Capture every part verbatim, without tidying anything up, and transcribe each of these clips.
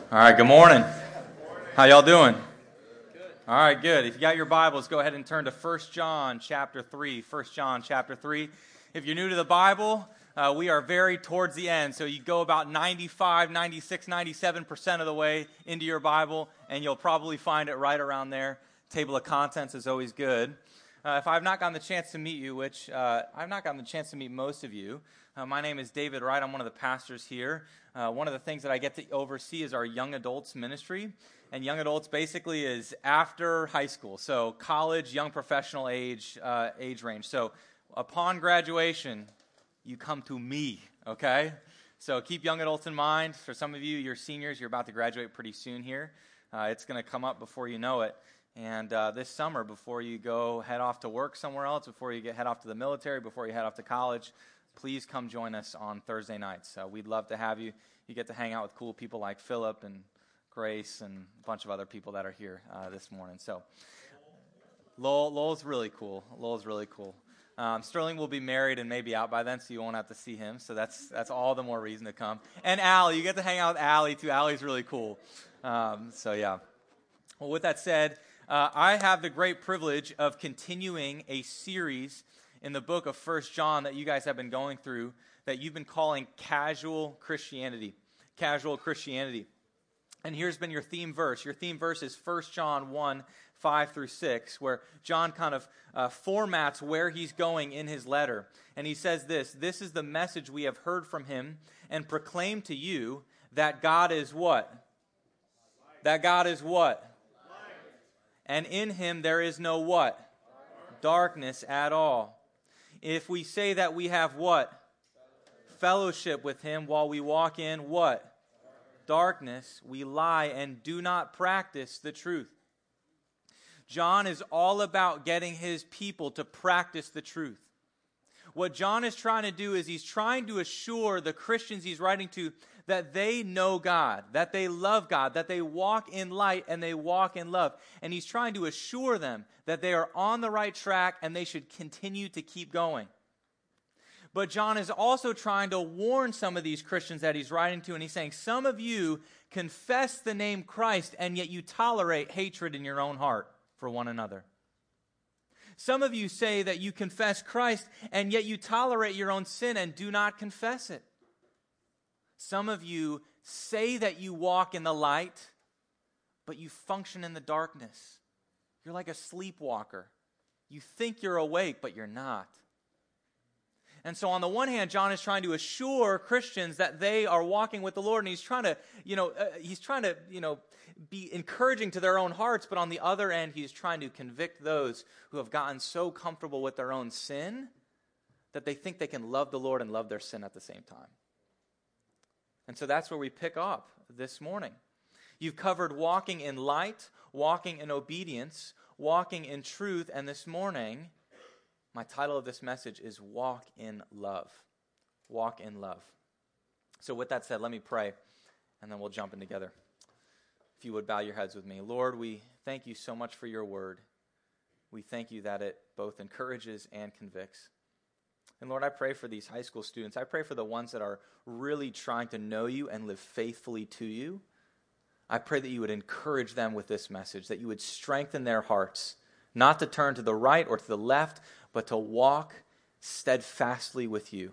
All right, good morning. How y'all doing? All right, good. If you got your Bibles, go ahead and turn to First John chapter three. First John chapter three. If you're new to the Bible, uh, we are very towards the end. So you go about ninety-five, ninety-six, ninety-seven percent of the way into your Bible, and you'll probably find it right around there. Table of contents is always good. Uh, if I've not gotten the chance to meet you, which uh, I've not gotten the chance to meet most of you, uh, my name is David Wright. I'm one of the pastors here. Uh, one of the things that I get to oversee is our young adults ministry. And young adults basically is after high school, so college, young professional age uh, age range. So upon graduation, you come to me, okay? So keep young adults in mind. For some of you, you're seniors, you're about to graduate pretty soon here. Uh, it's going to come up before you know it. And uh, this summer, before you go head off to work somewhere else, before you get head off to the military, before you head off to college, please come join us on Thursday nights. Uh, we'd love to have you. You get to hang out with cool people like Philip and Grace and a bunch of other people that are here uh, this morning. So Lowell, Lowell's really cool. Lowell's really cool. Um, Sterling will be married and maybe out by then, so you won't have to see him. So that's that's all the more reason to come. And Allie, you get to hang out with Allie too. Allie's really cool. Um, so yeah. Well, with that said, uh, I have the great privilege of continuing a series in the book of First John that you guys have been going through, that you've been calling Casual Christianity. Casual Christianity. And here's been your theme verse. Your theme verse is First John one, five through six, where John kind of uh, formats where he's going in his letter. And he says this: "This is the message we have heard from him and proclaim to you, that God is what? That God is what? And in him there is no what? Darkness at all. If we say that we have what? Fellowship with him while we walk in what? Darkness, we lie and do not practice the truth." John is all about getting his people to practice the truth. What John is trying to do is he's trying to assure the Christians he's writing to that they know God, that they love God, that they walk in light and they walk in love. And he's trying to assure them that they are on the right track and they should continue to keep going. But John is also trying to warn some of these Christians that he's writing to, and he's saying, some of you confess the name Christ, and yet you tolerate hatred in your own heart for one another. Some of you say that you confess Christ, and yet you tolerate your own sin and do not confess it. Some of you say that you walk in the light, but you function in the darkness. You're like a sleepwalker. You think you're awake, but you're not. And so on the one hand, John is trying to assure Christians that they are walking with the Lord, and he's trying to, you know, uh, he's trying to, you know, be encouraging to their own hearts, but on the other end, he's trying to convict those who have gotten so comfortable with their own sin that they think they can love the Lord and love their sin at the same time. And so that's where we pick up this morning. You've covered walking in light, walking in obedience, walking in truth, and this morning, my title of this message is Walk in Love. Walk in love. So with that said, let me pray, and then we'll jump in together. If you would bow your heads with me. Lord, we thank you so much for your word. We thank you that it both encourages and convicts. And Lord, I pray for these high school students. I pray for the ones that are really trying to know you and live faithfully to you. I pray that you would encourage them with this message, that you would strengthen their hearts, not to turn to the right or to the left, but to walk steadfastly with you.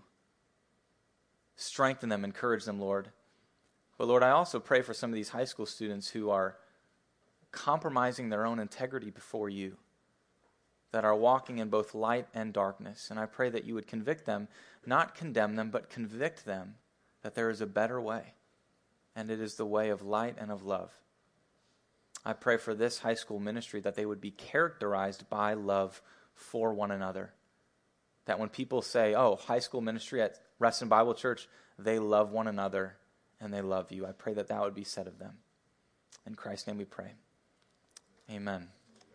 Strengthen them, encourage them, Lord. But Lord, I also pray for some of these high school students who are compromising their own integrity before you, that are walking in both light and darkness. And I pray that you would convict them, not condemn them, but convict them that there is a better way, and it is the way of light and of love. I pray for this high school ministry that they would be characterized by love for one another. That when people say, oh, high school ministry at Reston Bible Church, they love one another and they love you. I pray that that would be said of them. In Christ's name we pray. Amen.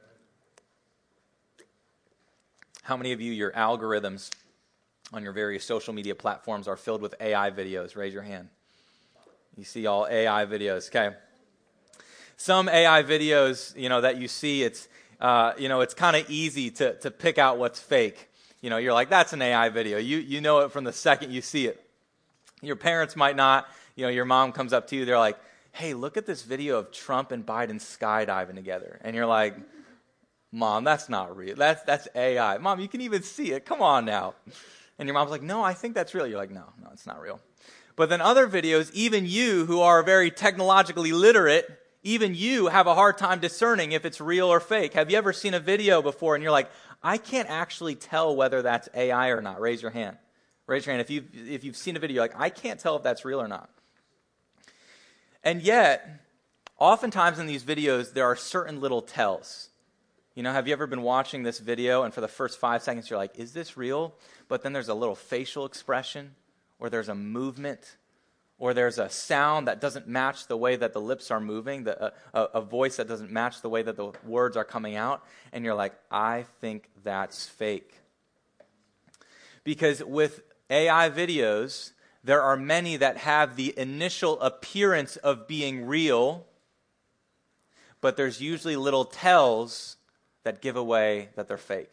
How many of you, your algorithms on your various social media platforms are filled with A I videos? Raise your hand. You see all A I videos, okay? Some A I videos, you know, that you see, it's Uh, you know, it's kind of easy to to pick out what's fake. You know, you're like, that's an A I video. You you know it from the second you see it. Your parents might not. You know, your mom comes up to you, they're like, hey, look at this video of Trump and Biden skydiving together. And you're like, Mom, that's not real. That's that's A I. Mom, you can even see it. Come on now. And your mom's like, no, I think that's real. You're like, no, no, it's not real. But then other videos, even you who are very technologically literate, even you have a hard time discerning if it's real or fake. Have you ever seen a video before and you're like, I can't actually tell whether that's A I or not? Raise your hand. Raise your hand if you've, if you've seen a video, like, I can't tell if that's real or not. And yet, oftentimes in these videos, there are certain little tells. You know, have you ever been watching this video and for the first five seconds you're like, is this real? But then there's a little facial expression, or there's a movement, or there's a sound that doesn't match the way that the lips are moving, the, a, a voice that doesn't match the way that the words are coming out, and you're like, I think that's fake. Because with A I videos, there are many that have the initial appearance of being real, but there's usually little tells that give away that they're fake.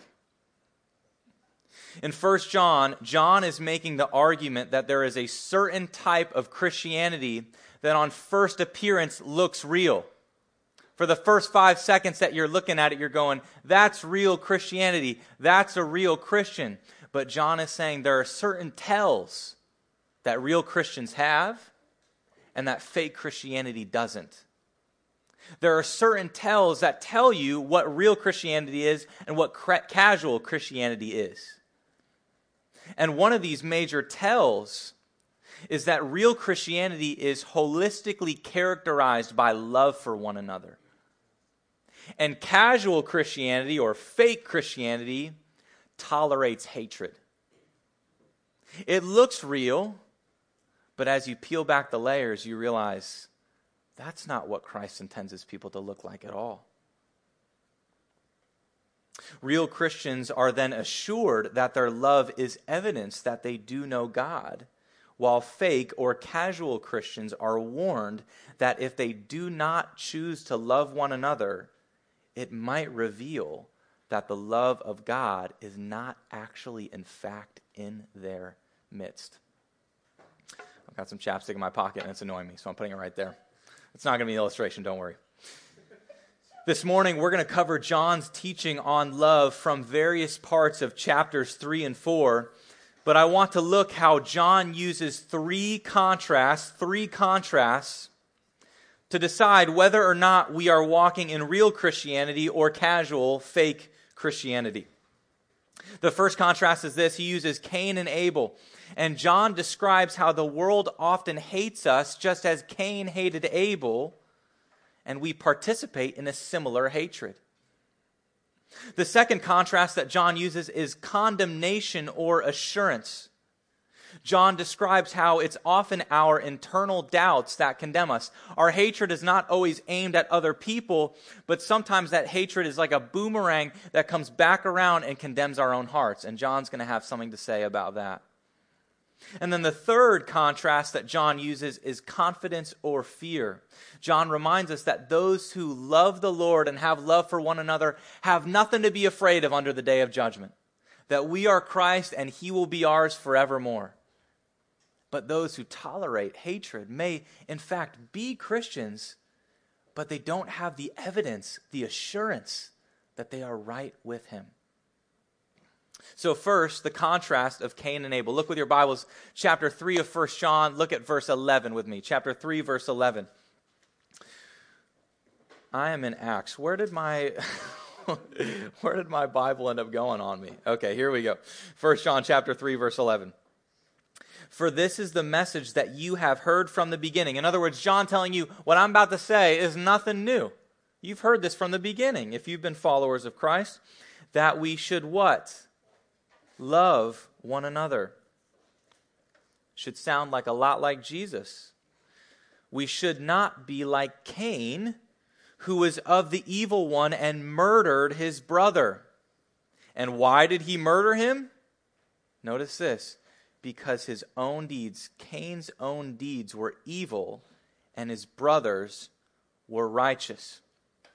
In First John, John is making the argument that there is a certain type of Christianity that on first appearance looks real. For the first five seconds that you're looking at it, you're going, that's real Christianity. That's a real Christian. But John is saying there are certain tells that real Christians have and that fake Christianity doesn't. There are certain tells that tell you what real Christianity is and what cra- casual Christianity is. And one of these major tells is that real Christianity is holistically characterized by love for one another. And casual Christianity or fake Christianity tolerates hatred. It looks real, but as you peel back the layers, you realize that's not what Christ intends his people to look like at all. Real Christians are then assured that their love is evidence that they do know God, while fake or casual Christians are warned that if they do not choose to love one another, it might reveal that the love of God is not actually, in fact, in their midst. I've got some chapstick in my pocket and it's annoying me, so I'm putting it right there. It's not going to be an illustration, don't worry. This morning, we're going to cover John's teaching on love from various parts of chapters three and four. But I want to look how John uses three contrasts, three contrasts, to decide whether or not we are walking in real Christianity or casual, fake Christianity. The first contrast is this. He uses Cain and Abel. And John describes how the world often hates us just as Cain hated Abel, and we participate in a similar hatred. The second contrast that John uses is condemnation or assurance. John describes how it's often our internal doubts that condemn us. Our hatred is not always aimed at other people, but sometimes that hatred is like a boomerang that comes back around and condemns our own hearts. And John's going to have something to say about that. And then the third contrast that John uses is confidence or fear. John reminds us that those who love the Lord and have love for one another have nothing to be afraid of under the day of judgment. That we are Christ and he will be ours forevermore. But those who tolerate hatred may, in fact, be Christians, but they don't have the evidence, the assurance that they are right with him. So first, the contrast of Cain and Abel. Look with your Bibles, chapter three of First John. Look at verse eleven with me. Chapter three, verse eleven. I am in Acts. Where did my where did my Bible end up going on me? Okay, here we go. First John chapter three, verse eleven. For this is the message that you have heard from the beginning. In other words, John telling you what I'm about to say is nothing new. You've heard this from the beginning, if you've been followers of Christ, that we should what? Love one another. Should sound like a lot like Jesus. We should not be like Cain, who was of the evil one and murdered his brother. And why did he murder him? Notice this. Because his own deeds, Cain's own deeds were evil, and his brothers were righteous.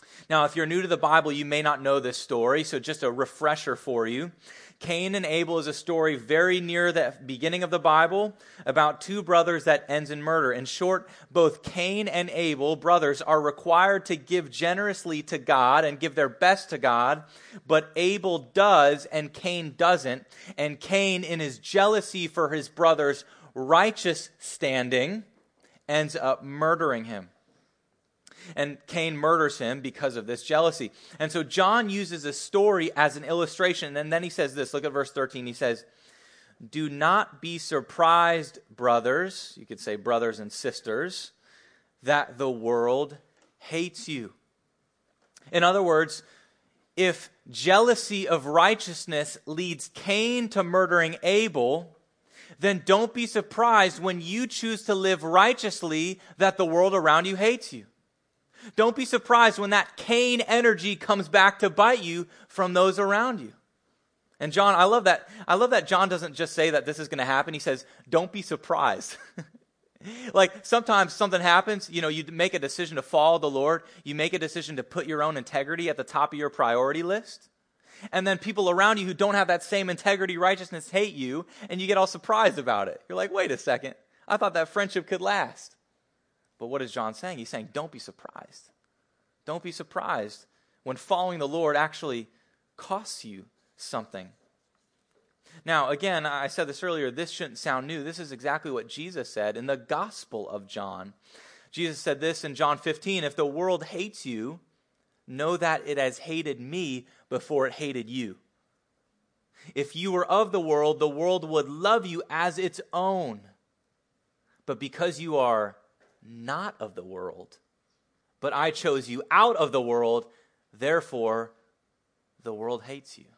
Now, if you're new to the Bible, you may not know this story, so just a refresher for you. Cain and Abel is a story very near the beginning of the Bible about two brothers that ends in murder. In short, both Cain and Abel, brothers, are required to give generously to God and give their best to God, but Abel does and Cain doesn't. And Cain, in his jealousy for his brother's righteous standing, ends up murdering him. And Cain murders him because of this jealousy. And so John uses this story as an illustration. And then he says this, look at verse thirteen. He says, "Do not be surprised, brothers," you could say brothers and sisters, "that the world hates you." In other words, if jealousy of righteousness leads Cain to murdering Abel, then don't be surprised when you choose to live righteously that the world around you hates you. Don't be surprised when that Cain energy comes back to bite you from those around you. And John, I love that. I love that John doesn't just say that this is going to happen. He says, don't be surprised. Like sometimes something happens, you know, you make a decision to follow the Lord. You make a decision to put your own integrity at the top of your priority list. And then people around you who don't have that same integrity, righteousness hate you, and you get all surprised about it. You're like, wait a second. I thought that friendship could last. But what is John saying? He's saying, don't be surprised. Don't be surprised when following the Lord actually costs you something. Now, again, I said this earlier, this shouldn't sound new. This is exactly what Jesus said in the Gospel of John. Jesus said this in John fifteen, "If the world hates you, know that it has hated me before it hated you. If you were of the world, the world would love you as its own. But because you are not of the world, but I chose you out of the world, therefore the world hates you."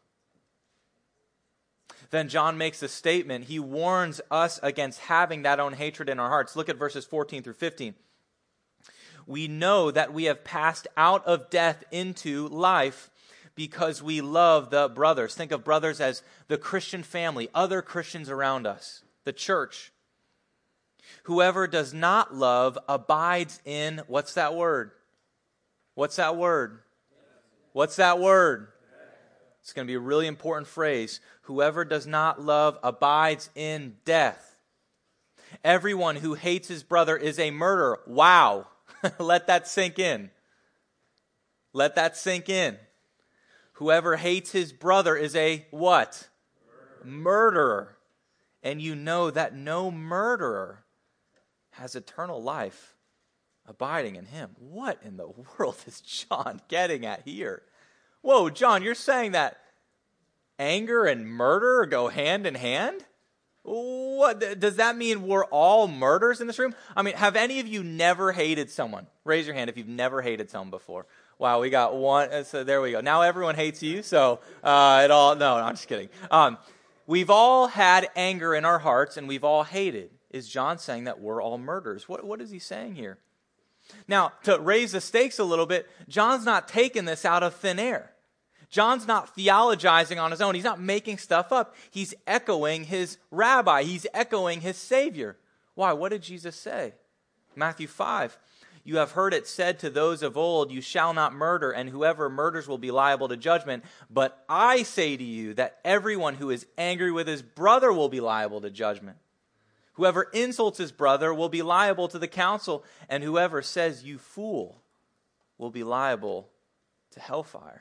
Then John makes a statement. He warns us against having that own hatred in our hearts. Look at verses fourteen through fifteen. "We know that we have passed out of death into life because we love the brothers." Think of brothers as the Christian family, other Christians around us, the church. "Whoever does not love abides in," what's that word? What's that word? What's that word? It's going to be a really important phrase. "Whoever does not love abides in death. Everyone who hates his brother is a murderer." Wow. Let that sink in. Let that sink in. Whoever hates his brother is a what? Murderer. Murderer. And you know that no murderer has eternal life abiding in him. What in the world is John getting at here? Whoa, John, you're saying that anger and murder go hand in hand? What does that mean? We're all murderers in this room? I mean, have any of you never hated someone? Raise your hand if you've never hated someone before. Wow, we got one. So there we go. Now everyone hates you. So uh, it all. No, no, I'm just kidding. Um, we've all had anger in our hearts, and we've all hated. Is John saying that we're all murderers? What What is he saying here? Now, to raise the stakes a little bit, John's not taking this out of thin air. John's not theologizing on his own. He's not making stuff up. He's echoing his rabbi. He's echoing his Savior. Why? What did Jesus say? Matthew five. "You have heard it said to those of old, 'You shall not murder, and whoever murders will be liable to judgment.' But I say to you that everyone who is angry with his brother will be liable to judgment. Whoever insults his brother will be liable to the council, and whoever says 'you fool' will be liable to hellfire."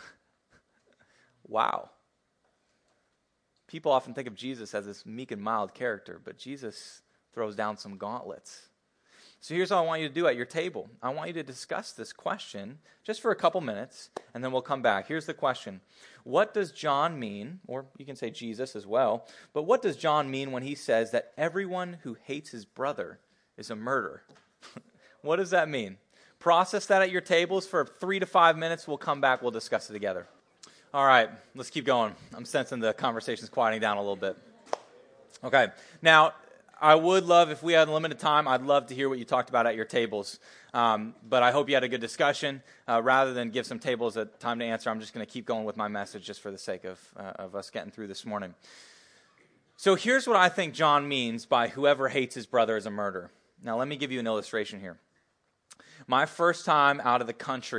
Wow. People often think of Jesus as this meek and mild character, but Jesus throws down some gauntlets. So here's what I want you to do at your table. I want you to discuss this question just for a couple minutes, and then we'll come back. Here's the question. What does John mean, or you can say Jesus as well, but what does John mean when he says that everyone who hates his brother is a murderer? What does that mean? Process that at your tables for three to five minutes. We'll come back. We'll discuss it together. All right, let's keep going. I'm sensing the conversation's quieting down a little bit. Okay, now, I would love, if we had limited time, I'd love to hear what you talked about at your tables. Um, but I hope you had a good discussion. Uh, rather than give some tables a time to answer, I'm just going to keep going with my message just for the sake of, uh, of us getting through this morning. So here's what I think John means by whoever hates his brother is a murderer. Now, let me give you an illustration here. My first time out of the country,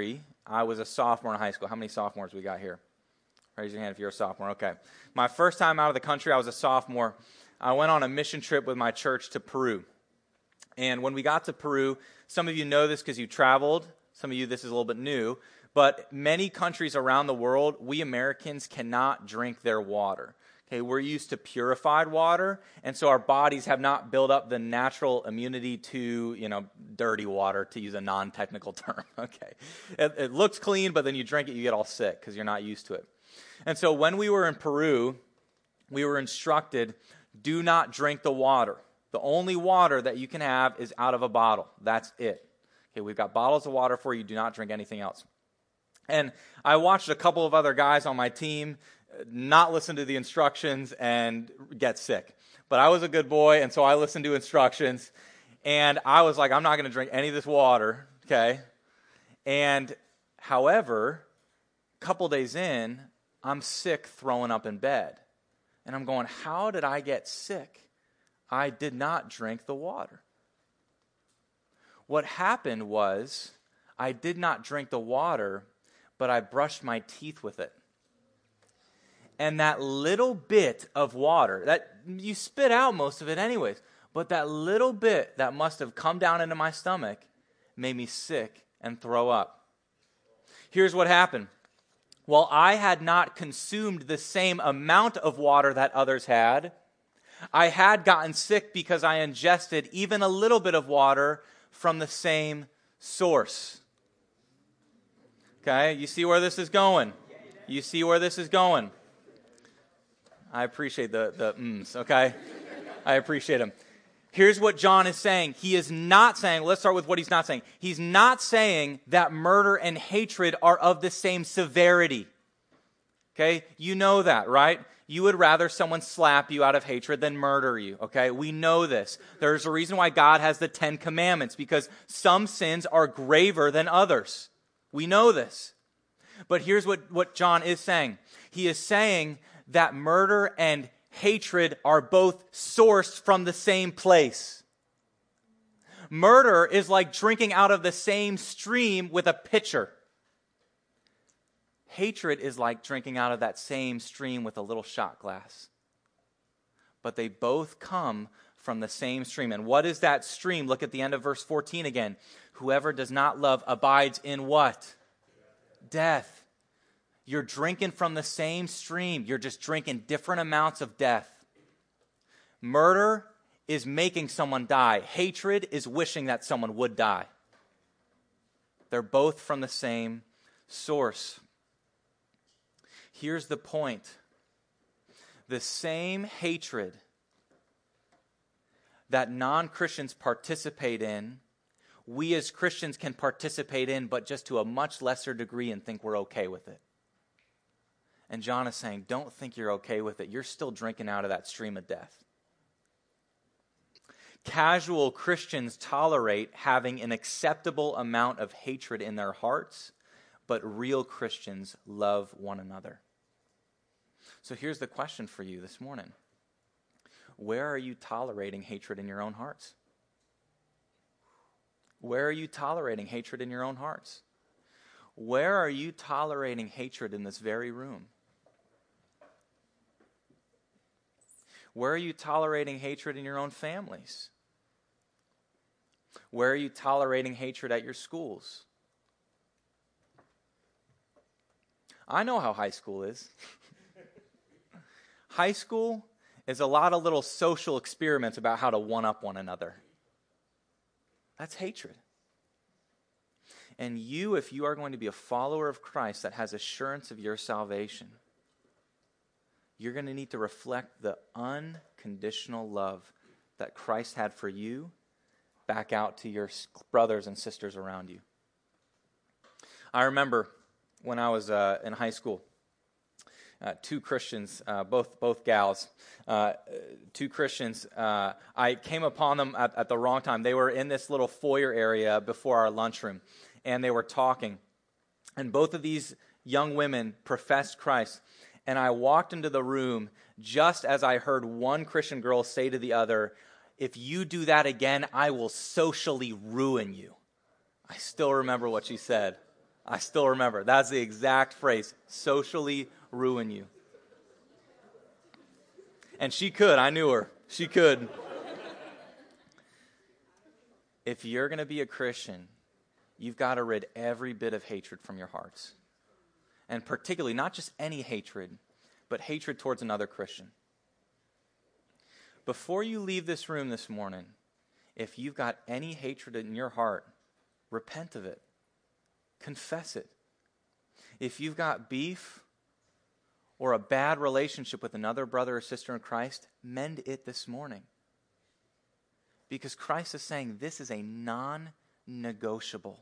I was a sophomore in high school. How many sophomores we got here? Raise your hand if you're a sophomore. Okay. My first time out of the country, I was a sophomore. I went on a mission trip with my church to Peru. And when we got to Peru, some of you know this because you traveled. Some of you, this is a little bit new. But many countries around the world, we Americans cannot drink their water. Okay, we're used to purified water, and so our bodies have not built up the natural immunity to, you know, dirty water, to use a non-technical term. Okay, it, it looks clean, but then you drink it, you get all sick because you're not used to it. And so when we were in Peru, we were instructed, do not drink the water. The only water that you can have is out of a bottle. That's it. Okay, we've got bottles of water for you. Do not drink anything else. And I watched a couple of other guys on my team not listen to the instructions and get sick. But I was a good boy, and so I listened to instructions. And I was like, I'm not going to drink any of this water, okay? And however, a couple days in, I'm sick, throwing up in bed. And I'm going, how did I get sick? I did not drink the water. What happened was, I did not drink the water, but I brushed my teeth with it. And that little bit of water, that you spit out most of it anyways, but that little bit that must have come down into my stomach made me sick and throw up. Here's what happened. While I had not consumed the same amount of water that others had, I had gotten sick because I ingested even a little bit of water from the same source. Okay, you see where this is going? You see where this is going? I appreciate the, the mms, okay? I appreciate them. Here's what John is saying. He is not saying, let's start with what he's not saying. He's not saying that murder and hatred are of the same severity. Okay? You know that, right? You would rather someone slap you out of hatred than murder you, okay? We know this. There's a reason why God has the Ten Commandments, because some sins are graver than others. We know this. But here's what, what John is saying. He is saying that murder and hatred are both sourced from the same place. Murder is like drinking out of the same stream with a pitcher. Hatred is like drinking out of that same stream with a little shot glass. But they both come from the same stream. And what is that stream? Look at the end of verse fourteen again. Whoever does not love abides in what? Death. You're drinking from the same stream. You're just drinking different amounts of death. Murder is making someone die. Hatred is wishing that someone would die. They're both from the same source. Here's the point. The same hatred that non-Christians participate in, we as Christians can participate in, but just to a much lesser degree, and think we're okay with it. And John is saying, don't think you're okay with it. You're still drinking out of that stream of death. Casual Christians tolerate having an acceptable amount of hatred in their hearts, but real Christians love one another. So here's the question for you this morning. Where are you tolerating hatred in your own hearts? Where are you tolerating hatred in your own hearts? Where are you tolerating hatred in this very room? Where are you tolerating hatred in your own families? Where are you tolerating hatred at your schools? I know how high school is. High school is a lot of little social experiments about how to one-up one another. That's hatred. And you, if you are going to be a follower of Christ that has assurance of your salvation, you're going to need to reflect the unconditional love that Christ had for you back out to your brothers and sisters around you. I remember when I was uh, in high school, uh, two Christians, uh, both both gals, uh, two Christians, uh, I came upon them at, at the wrong time. They were in this little foyer area before our lunchroom, and they were talking. And both of these young women professed Christ. And I walked into the room just as I heard one Christian girl say to the other, "If you do that again, I will socially ruin you." I still remember what she said. I still remember. That's the exact phrase. Socially ruin you. And she could. I knew her. She could. If you're going to be a Christian, you've got to rid every bit of hatred from your hearts. And particularly, not just any hatred, but hatred towards another Christian. Before you leave this room this morning, if you've got any hatred in your heart, repent of it. Confess it. If you've got beef or a bad relationship with another brother or sister in Christ, mend it this morning. Because Christ is saying this is a non-negotiable.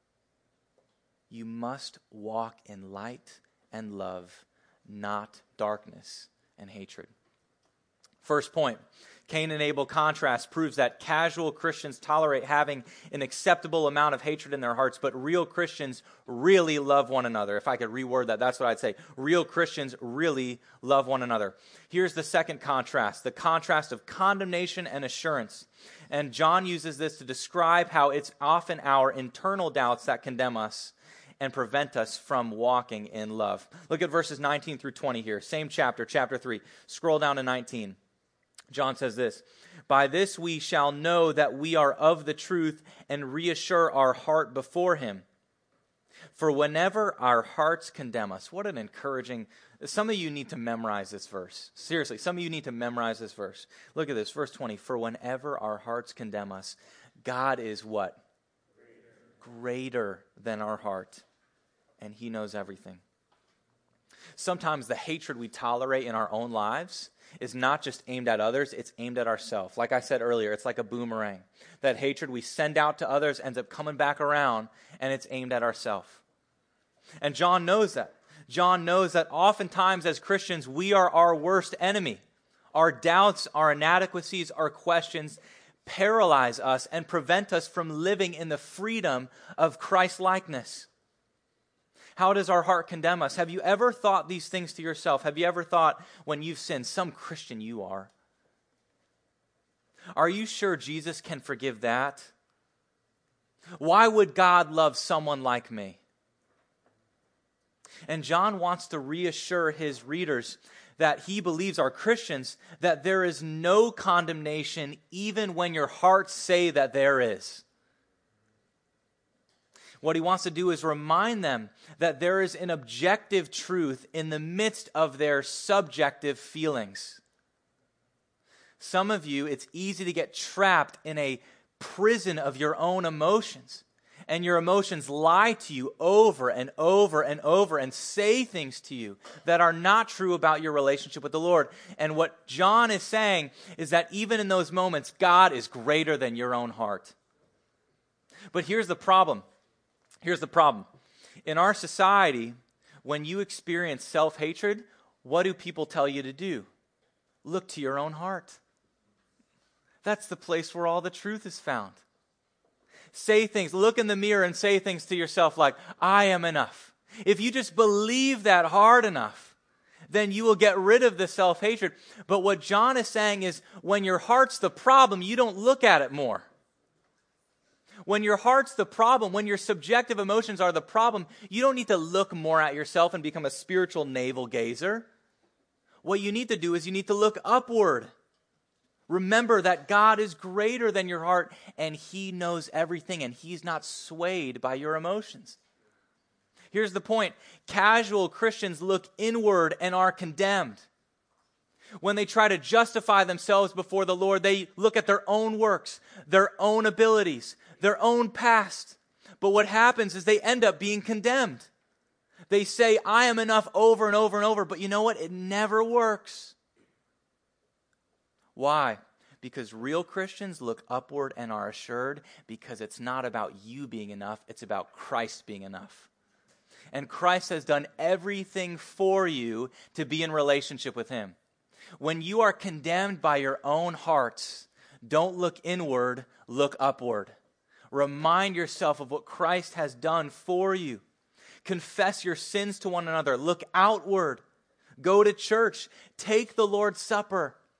You must walk in light and love, not darkness and hatred. First point, Cain and Abel contrast proves that casual Christians tolerate having an acceptable amount of hatred in their hearts, but real Christians really love one another. If I could reword that, that's what I'd say. Real Christians really love one another. Here's the second contrast, the contrast of condemnation and assurance. And John uses this to describe how it's often our internal doubts that condemn us and prevent us from walking in love. Look at verses nineteen through twenty here. Same chapter, chapter three. Scroll down to nineteen. John says this, "By this we shall know that we are of the truth and reassure our heart before him. For whenever our hearts condemn us," what an encouraging, some of you need to memorize this verse. Seriously, some of you need to memorize this verse. Look at this, verse twenty. "For whenever our hearts condemn us, God is" what? Greater. Greater than our heart, and he knows everything. Sometimes the hatred we tolerate in our own lives is not just aimed at others, it's aimed at ourselves. Like I said earlier, it's like a boomerang. That hatred we send out to others ends up coming back around, and it's aimed at ourselves. And John knows that. John knows that oftentimes as Christians, we are our worst enemy. Our doubts, our inadequacies, our questions paralyze us and prevent us from living in the freedom of Christ-likeness. How does our heart condemn us? Have you ever thought these things to yourself? Have you ever thought when you've sinned, some Christian you are? Are you sure Jesus can forgive that? Why would God love someone like me? And John wants to reassure his readers that he believes are Christians, that there is no condemnation even when your hearts say that there is. What he wants to do is remind them that there is an objective truth in the midst of their subjective feelings. Some of you, it's easy to get trapped in a prison of your own emotions. And your emotions lie to you over and over and over and say things to you that are not true about your relationship with the Lord. And what John is saying is that even in those moments, God is greater than your own heart. But here's the problem. Here's the problem. In our society, when you experience self-hatred, what do people tell you to do? Look to your own heart. That's the place where all the truth is found. Say things, look in the mirror and say things to yourself like, I am enough. If you just believe that hard enough, then you will get rid of the self-hatred. But what John is saying is, when your heart's the problem, you don't look at it more. When your heart's the problem, when your subjective emotions are the problem, you don't need to look more at yourself and become a spiritual navel gazer. What you need to do is you need to look upward. Remember that God is greater than your heart, and he knows everything, and he's not swayed by your emotions. Here's the point. Casual Christians look inward and are condemned. When they try to justify themselves before the Lord, they look at their own works, their own abilities, their own past. But what happens is they end up being condemned. They say, I am enough over and over and over, but you know what? It never works. Why? Because real Christians look upward and are assured, because it's not about you being enough, it's about Christ being enough. And Christ has done everything for you to be in relationship with him. When you are condemned by your own hearts, don't look inward, look upward. Remind yourself of what Christ has done for you. Confess your sins to one another. Look outward. Go to church. Take the Lord's Supper.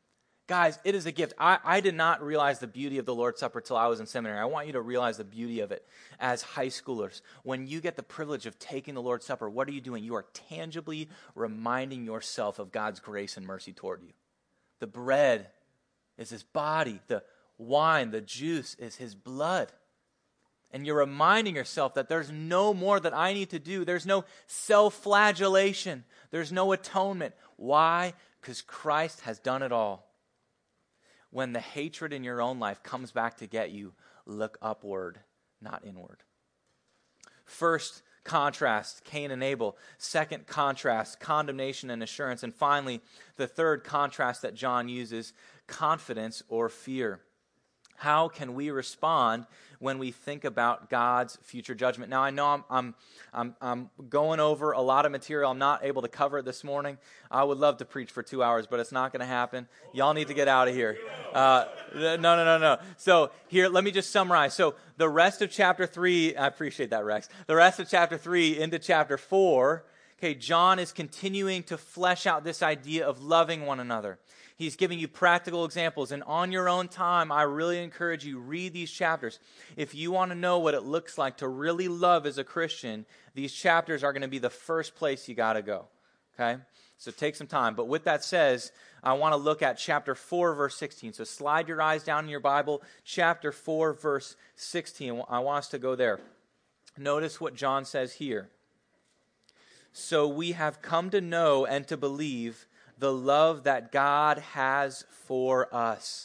Guys, it is a gift. I, I did not realize the beauty of the Lord's Supper till I was in seminary. I want you to realize the beauty of it as high schoolers. When you get the privilege of taking the Lord's Supper, what are you doing? You are tangibly reminding yourself of God's grace and mercy toward you. The bread is his body. The wine, the juice is his blood. And you're reminding yourself that there's no more that I need to do. There's no self-flagellation. There's no atonement. Why? Because Christ has done it all. When the hatred in your own life comes back to get you, look upward, not inward. First contrast, Cain and Abel. Second contrast, condemnation and assurance. And finally, the third contrast that John uses, confidence or fear. How can we respond when we think about God's future judgment? Now, I know I'm, I'm, I'm, I'm going over a lot of material. I'm not able to cover it this morning. I would love to preach for two hours, but it's not going to happen. Y'all need to get out of here. Uh, no, no, no, no. So here, let me just summarize. So the rest of chapter three, I appreciate that, Rex. The rest of chapter three into chapter four, okay, John is continuing to flesh out this idea of loving one another. He's giving you practical examples. And on your own time, I really encourage you, read these chapters. If you want to know what it looks like to really love as a Christian, these chapters are going to be the first place you got to go. Okay? So take some time. But with that says, I want to look at chapter four, verse sixteen. So slide your eyes down in your Bible. Chapter four, verse sixteen. I want us to go there. Notice what John says here. So we have come to know and to believe the love that God has for us.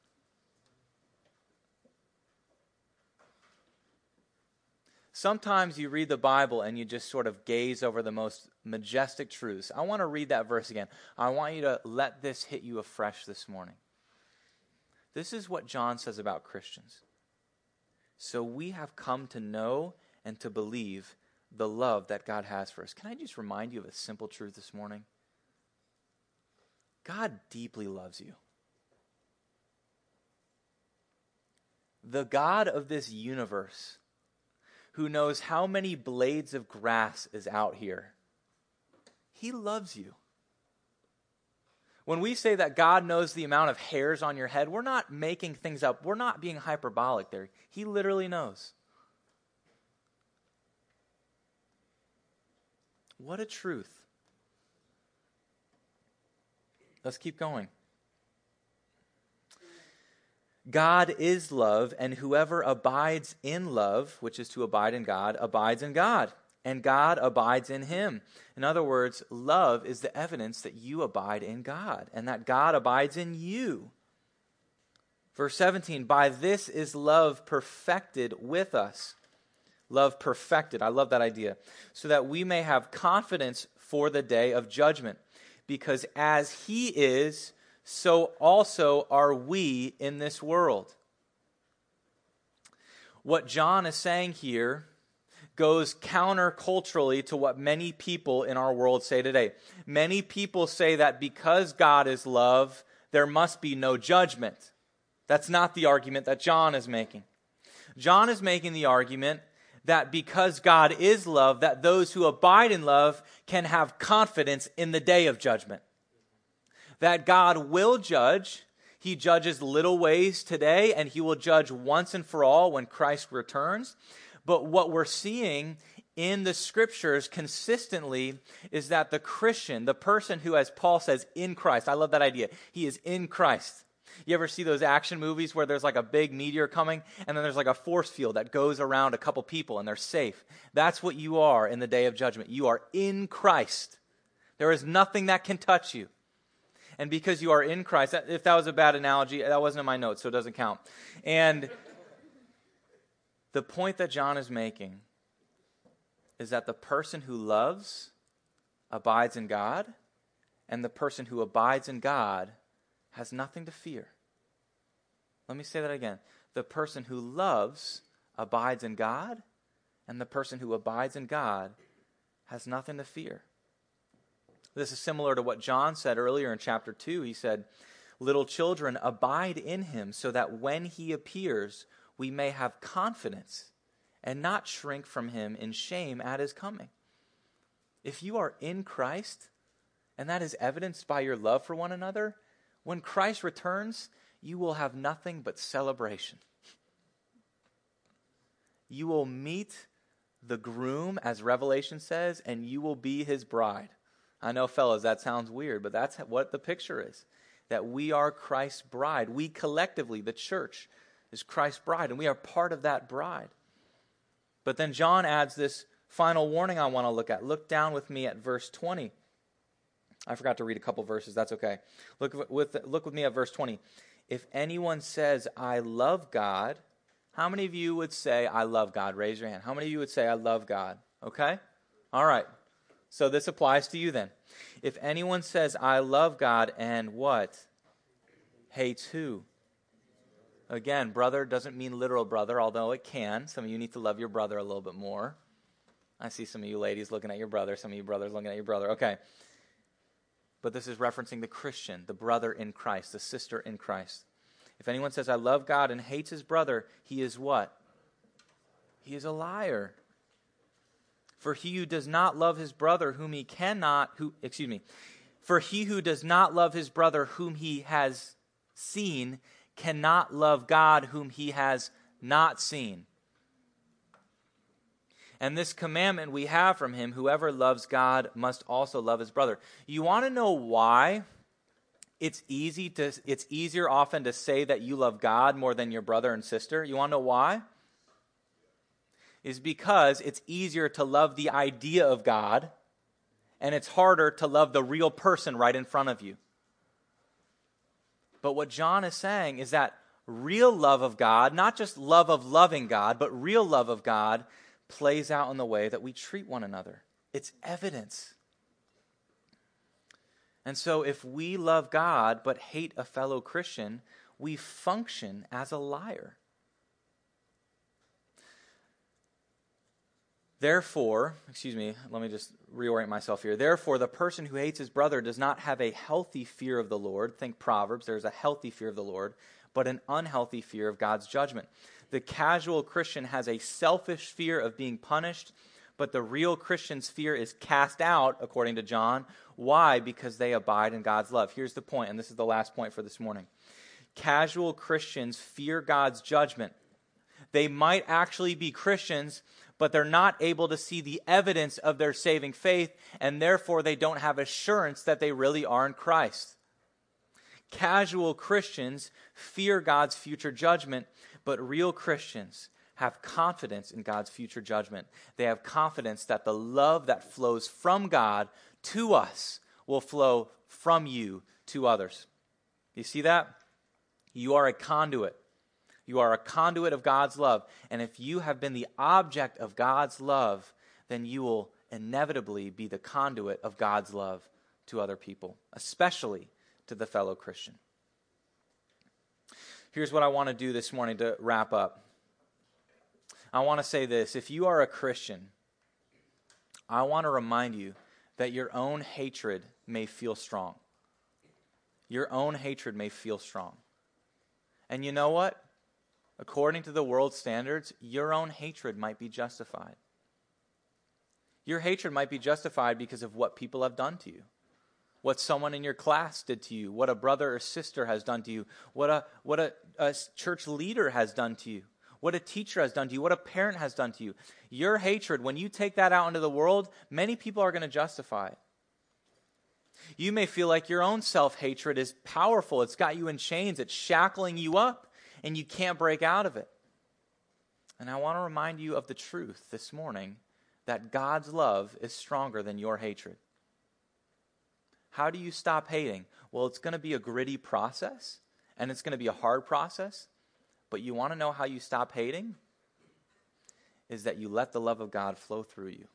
Sometimes you read the Bible and you just sort of gaze over the most majestic truths. I want to read that verse again. I want you to let this hit you afresh this morning. This is what John says about Christians. So we have come to know and to believe the love that God has for us. Can I just remind you of a simple truth this morning? God deeply loves you. The God of this universe, who knows how many blades of grass is out here, he loves you. When we say that God knows the amount of hairs on your head, we're not making things up. We're not being hyperbolic there. He literally knows. What a truth. Let's keep going. God is love, and whoever abides in love, which is to abide in God, abides in God, and God abides in him. In other words, love is the evidence that you abide in God, and that God abides in you. Verse seventeen, by this is love perfected with us. Love perfected, I love that idea. So that we may have confidence for the day of judgment. Because as he is, so also are we in this world. What John is saying here goes counterculturally to what many people in our world say today. Many people say that because God is love, there must be no judgment. That's not the argument that John is making. John is making the argument that because God is love, that those who abide in love can have confidence in the day of judgment. That God will judge. He judges little ways today, and he will judge once and for all when Christ returns. But what we're seeing in the scriptures consistently is that the Christian, the person who, as Paul says, in Christ, I love that idea, he is in Christ. You ever see those action movies where there's like a big meteor coming and then there's like a force field that goes around a couple people and they're safe? That's what you are in the day of judgment. You are in Christ. There is nothing that can touch you. And because you are in Christ, if that was a bad analogy, that wasn't in my notes, so it doesn't count. And the point that John is making is that the person who loves abides in God, and the person who abides in God has nothing to fear. Let me say that again. The person who loves abides in God, and the person who abides in God has nothing to fear. This is similar to what John said earlier in chapter two. He said, little children, abide in him so that when he appears, we may have confidence and not shrink from him in shame at his coming. If you are in Christ, and that is evidenced by your love for one another, When Christ returns, you will have nothing but celebration. You will meet the groom, as Revelation says, and you will be his bride. I know, fellas, that sounds weird, but that's what the picture is. That we are Christ's bride. We collectively, the church, is Christ's bride, and we are part of that bride. But then John adds this final warning I want to look at. Look down with me at verse twenty. I forgot to read a couple verses. That's okay. Look with, look with me at verse twenty. If anyone says, I love God, how many of you would say, I love God? Raise your hand. How many of you would say, I love God? Okay? All right. So this applies to you then. If anyone says, I love God, and what? Hates who? Again, brother doesn't mean literal brother, although it can. Some of you need to love your brother a little bit more. I see some of you ladies looking at your brother, some of you brothers looking at your brother. Okay. But this is referencing the Christian, the brother in Christ, the sister in Christ. If anyone says, I love God and hates his brother, he is what? He is a liar. For he who does not love his brother whom he cannot, who, excuse me, for he who does not love his brother whom he has seen cannot love God whom he has not seen. And this commandment we have from him, whoever loves God must also love his brother. You want to know why it's easy to it's easier often to say that you love God more than your brother and sister? You want to know why? Is because it's easier to love the idea of God, and it's harder to love the real person right in front of you. But what John is saying is that real love of God, not just love of loving God, but real love of God plays out in the way that we treat one another. It's evidence. And so if we love God but hate a fellow Christian, we function as a liar. Therefore, excuse me, let me just reorient myself here. Therefore, the person who hates his brother does not have a healthy fear of the Lord. Think Proverbs, there's a healthy fear of the Lord, but an unhealthy fear of God's judgment. The casual Christian has a selfish fear of being punished, but the real Christian's fear is cast out, according to John. Why? Because they abide in God's love. Here's the point, and this is the last point for this morning. Casual Christians fear God's judgment. They might actually be Christians, but they're not able to see the evidence of their saving faith, and therefore they don't have assurance that they really are in Christ. Casual Christians fear God's future judgment, but real Christians have confidence in God's future judgment. They have confidence that the love that flows from God to us will flow from you to others. You see that? You are a conduit. You are a conduit of God's love. And if you have been the object of God's love, then you will inevitably be the conduit of God's love to other people, especially to the fellow Christian. Here's what I want to do this morning to wrap up. I want to say this. If you are a Christian, I want to remind you that your own hatred may feel strong. Your own hatred may feel strong. And you know what? According to the world's standards, your own hatred might be justified. Your hatred might be justified because of what people have done to you. What someone in your class did to you, what a brother or sister has done to you, what a what a, a church leader has done to you, what a teacher has done to you, what a parent has done to you. Your hatred, when you take that out into the world, many people are going to justify it. You may feel like your own self-hatred is powerful. It's got you in chains. It's shackling you up, and you can't break out of it. And I want to remind you of the truth this morning that God's love is stronger than your hatred. How do you stop hating? Well, it's going to be a gritty process, and it's going to be a hard process. But you want to know how you stop hating? Is that you let the love of God flow through you.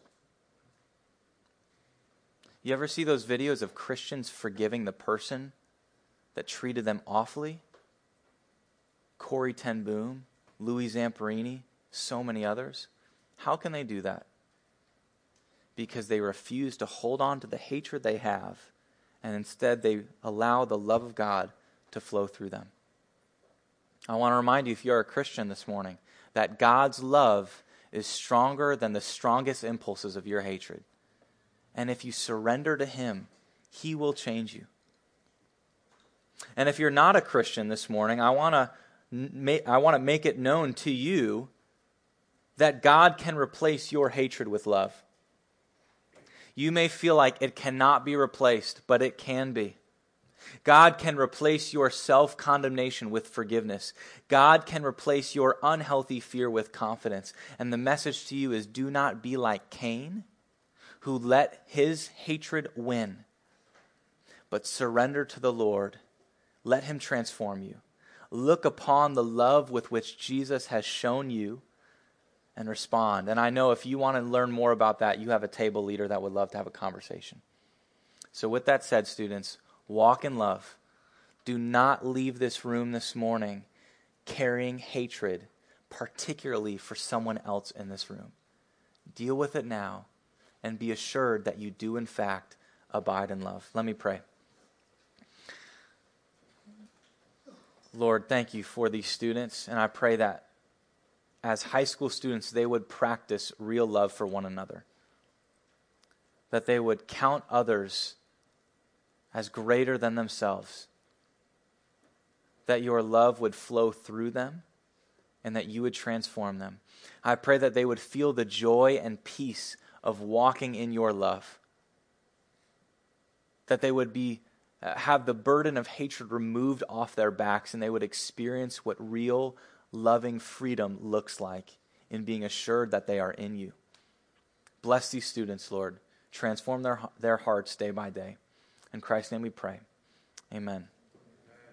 You ever see those videos of Christians forgiving the person that treated them awfully? Corrie ten Boom, Louis Zamperini, so many others. How can they do that? Because they refuse to hold on to the hatred they have, and instead they allow the love of God to flow through them. I want to remind you, if you're a Christian this morning, that God's love is stronger than the strongest impulses of your hatred. And if you surrender to Him, He will change you. And if you're not a Christian this morning, I want to I want to make it known to you that God can replace your hatred with love. You may feel like it cannot be replaced, but it can be. God can replace your self-condemnation with forgiveness. God can replace your unhealthy fear with confidence. And the message to you is, do not be like Cain, who let his hatred win, but surrender to the Lord. Let him transform you. Look upon the love with which Jesus has shown you and respond. And I know if you want to learn more about that, you have a table leader that would love to have a conversation. So with that said, students, walk in love. Do not leave this room this morning carrying hatred, particularly for someone else in this room. Deal with it now and be assured that you do in fact abide in love. Let me pray. Lord, thank you for these students, and I pray that as high school students, they would practice real love for one another. That they would count others as greater than themselves. That your love would flow through them and that you would transform them. I pray that they would feel the joy and peace of walking in your love. That they would be uh, have the burden of hatred removed off their backs and they would experience what real loving freedom looks like in being assured that they are in you. Bless these students, Lord. Transform their, their hearts day by day. In Christ's name we pray. Amen.